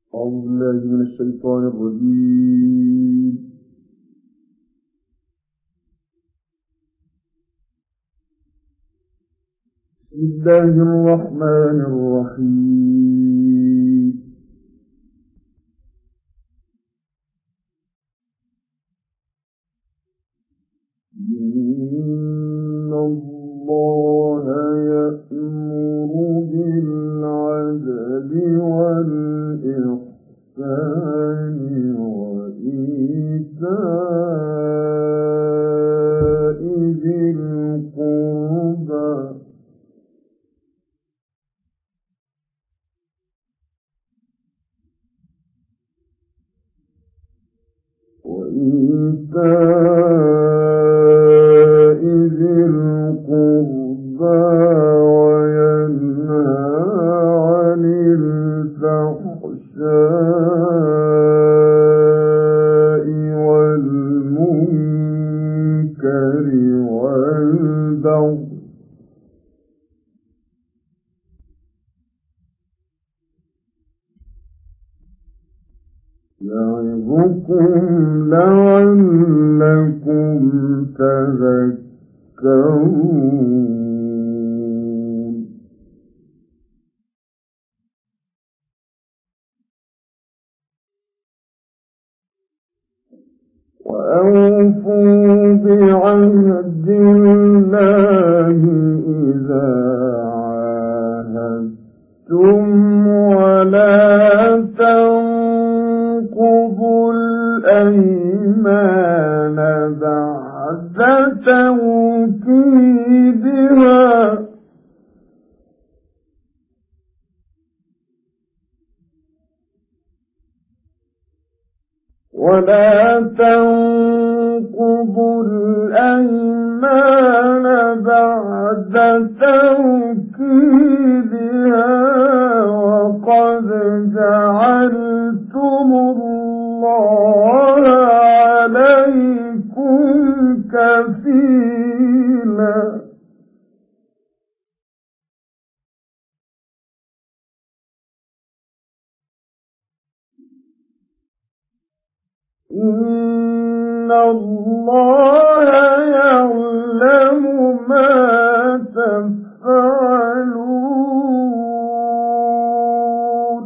أعوذ بالله من الشيطان الرجيم. بسم الله الرحمن الرحيم. إن الله يأمر بالعدل والإحسان وإيتاء ذي القربى وينهى عن الفحشاء والمنكر والبغي يعظكم لعلكم تذكرون. وأوفوا بعهد الله إذا عاهدتم ولا تنقضوا الأيمان بعد توكيدها وقد جعلتم الله عليكم كفيلا. إن الله يعلم ما تفعلون.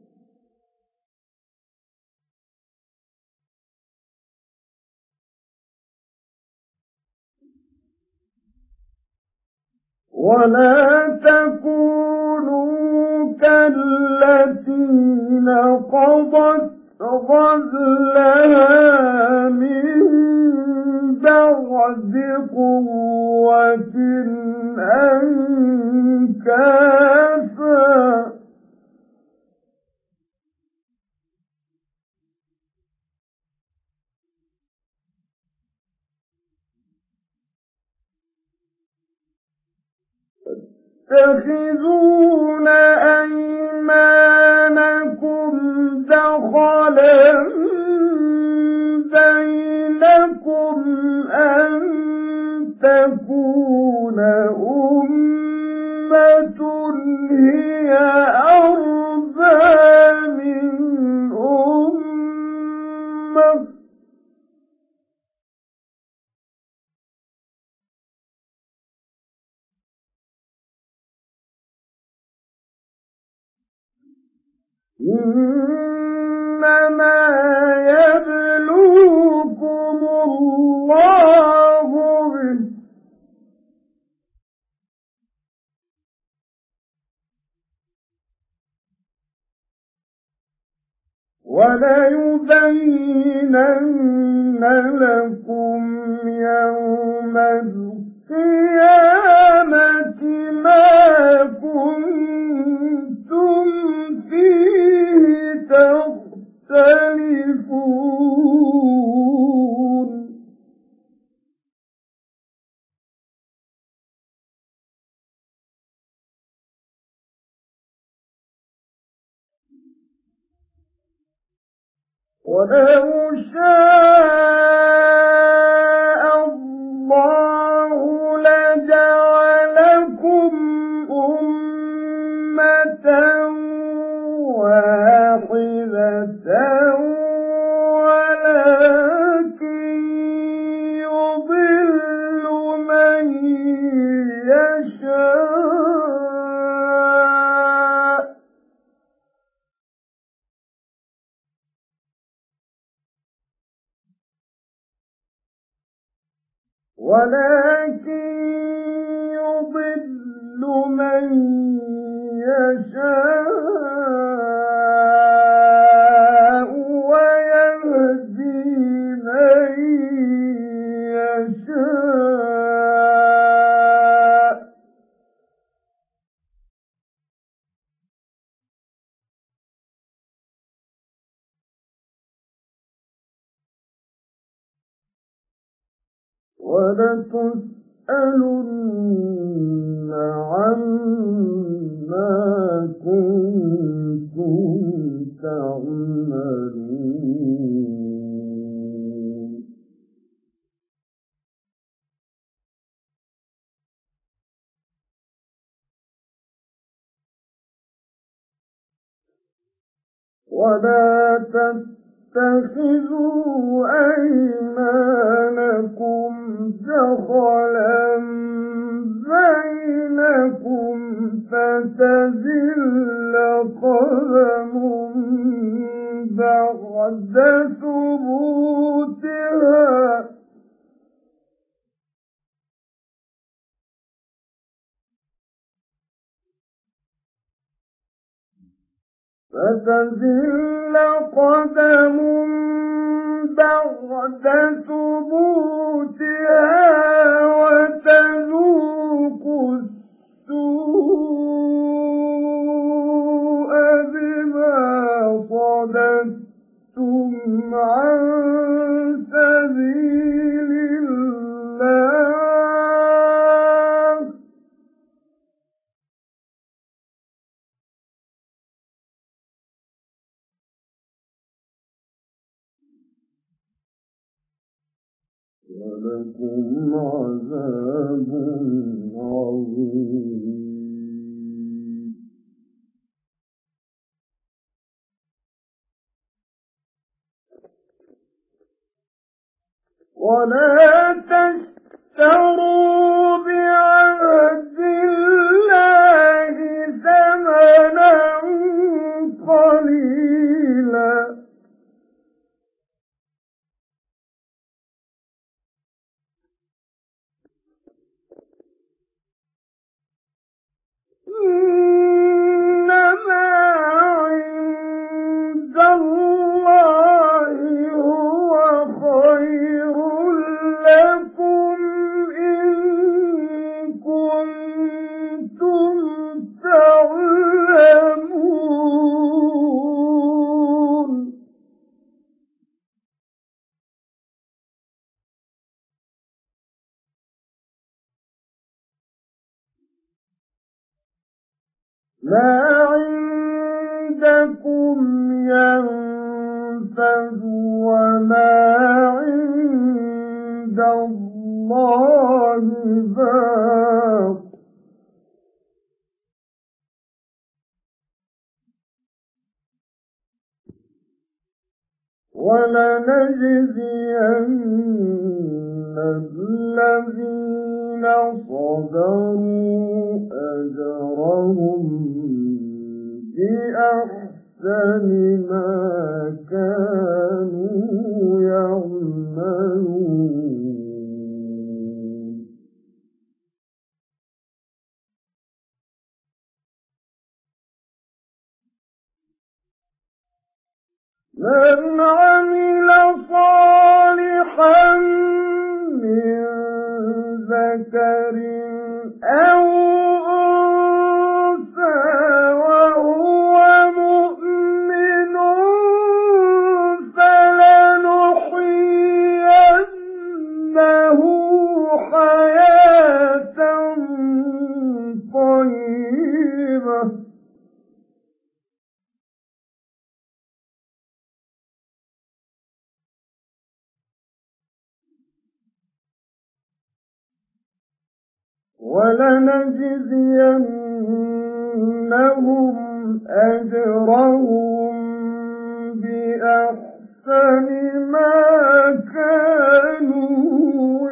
ولا تكونوا كالتي نقضت غزلها من بعد قوة أنكاثا تتخذون أيمانكم دخلا بينكم أن تكون أمة هي أربى من أمة إنما يبلوكم الله به وليبينن لكم يوم القيامة ما كنتم فيه تختلفون. ولو شاء الله لجعلكم أمة واحدة ولكن يضل من يشاء ويهدي من يشاء ولتسألن عما كنتم تعملون ولا تتخذوا أيمانكم دخلا بينكم فتزل قدم بعد ثبوتها فتزل قدم بعد ثبوتها وتذوقوا السوء بما صددتم عن سبيل الله ولكم عذاب عظيم ولا تشتروا بعهد الله ثمنا قليلا إنما عند الله هو خير لكم إن كنتم تعلمون ما عندكم ينفد وما عند الله باق ولنجزين الذين صبروا أجرهم بأحسن ما كانوا يعملون من عمل صالحا من ذكر أو أنثى وهو مؤمن فلنحيينه حياة طيبة ولنجزينهم أجرهم ما كانوا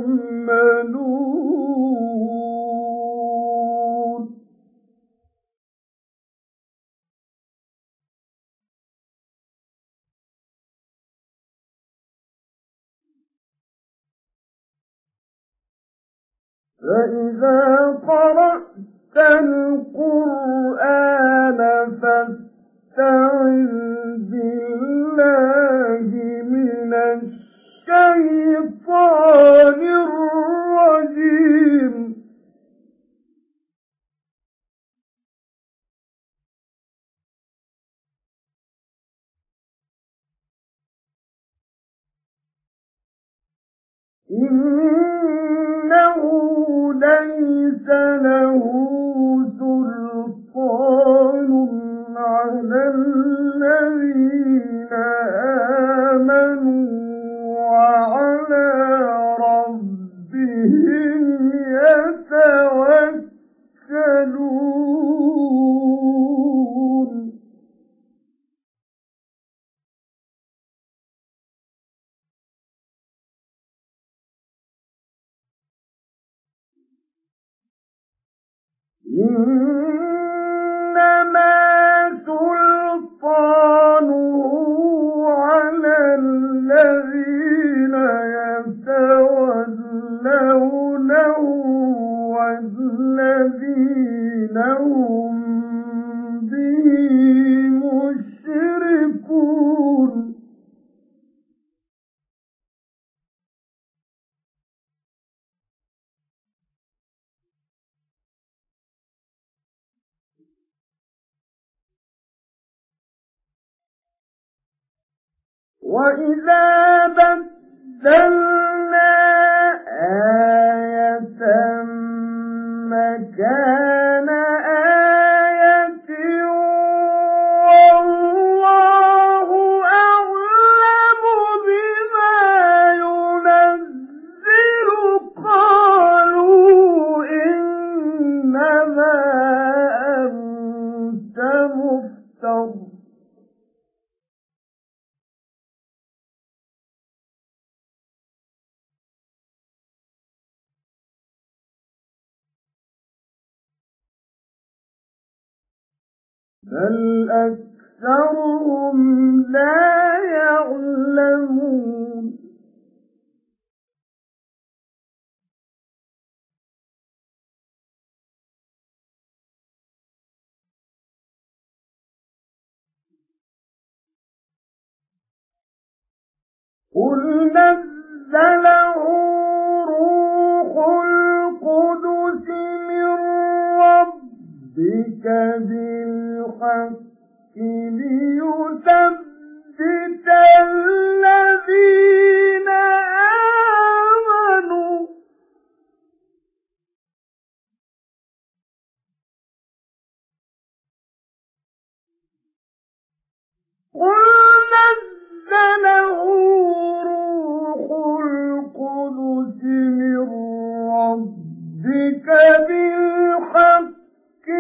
يعملون فإذا قرأت القرآن فاستعذ بالله من الشيطان الرجيم إنه ليس له سلطان على الذين آمنوا وعلى ربهم يتوكلون إنما سلطانه على الذين يتولونه والذين هم به مشركون وَإِذَا بَدَّلْنَا آيَةً مَكَانَ آيَةٍ وَاللَّهُ أَعْلَمُ بِمَا يُنَزِّلُ قَالُوا إِنَّمَا أَنتَ مُفْتَرٍ بل أكثرهم لا يعلمون قل نزله روح القدس من ربك بالحق ليثبت الذين آمنوا قل نزله روح القدس من ربك بالحق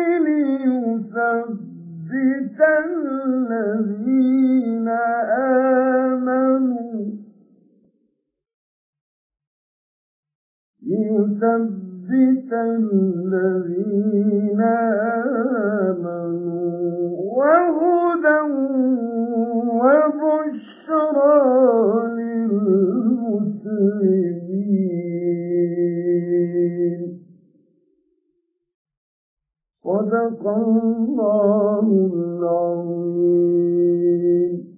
ليثبت الذين آمنوا وهدى وبشرى للمسلمين صدق الله العظيم.